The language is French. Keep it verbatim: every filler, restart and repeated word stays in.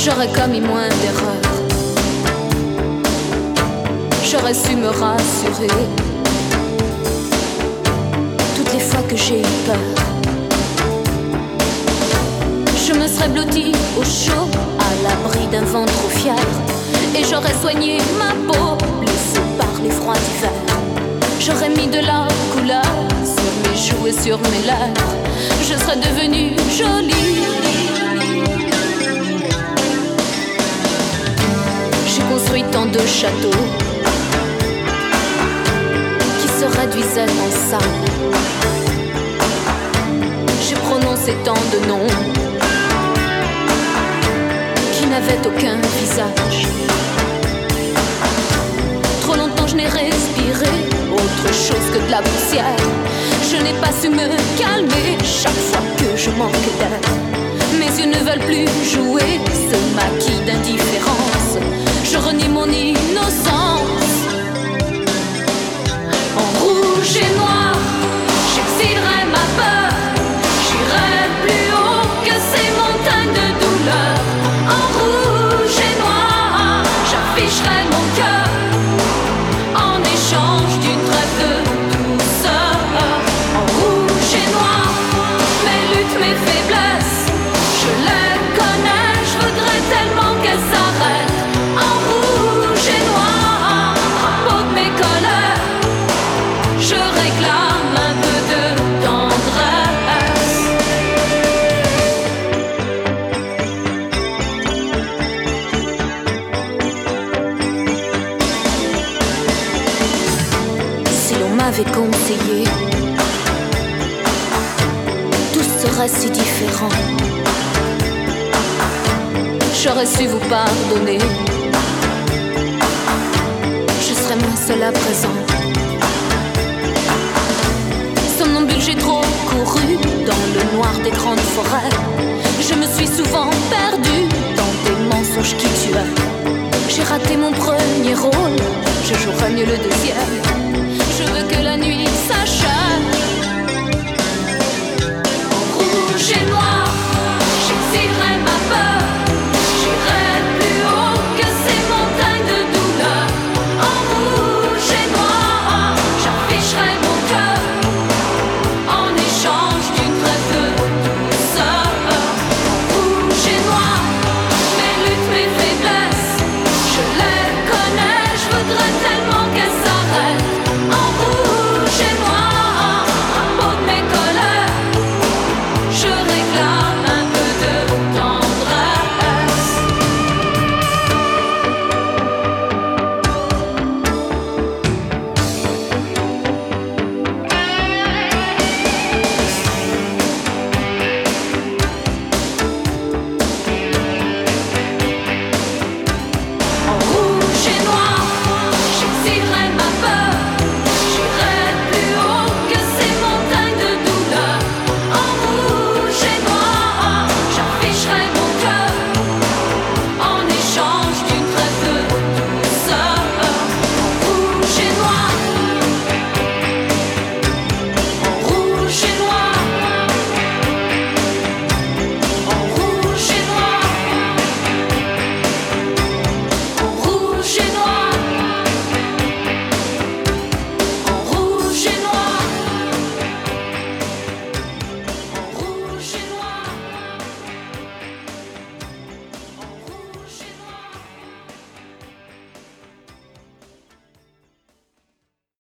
j'aurais commis moins d'erreurs. J'aurais su me rassurer toutes les fois que j'ai eu peur. Je me serais blottie au chaud, à l'abri d'un vent trop fier, et j'aurais soigné ma peau, blessée par les froids d'hiver. J'aurais mis de la couleur sur mes joues et sur mes lèvres. Je serais devenue jolie. J'ai construit tant de châteaux qui se réduisaient en sable. J'ai prononcé tant de noms qui n'avaient aucun visage. Trop longtemps je n'ai respiré autre chose que de la poussière. Je n'ai pas su me calmer chaque fois que je manque d'air. Mes yeux ne veulent plus jouer ce maquis d'indifférence. Je renie mon innocence. En rouge et noir, j'exilerai ma peur. J'irai plus haut que ces montagnes de douleur. En rouge et noir, j'afficherai mon cœur en échange d'une trêve de douceur. En rouge et noir, mes luttes, mes faiblesses, je les connais, je voudrais tellement qu'elles s'arrêtent. En rouge et noir, drapeau de mes colères, je réclame un peu de tendresse. Si l'on m'avait conseillé, tout serait si différent. J'aurais su vous pardonner. Je serais moins seule à présent. Somnambule, j'ai trop couru dans le noir des grandes forêts. Je me suis souvent perdue dans des mensonges qui tuaient. J'ai raté mon premier rôle, je jouerai mieux le deuxième. Je veux que la nuit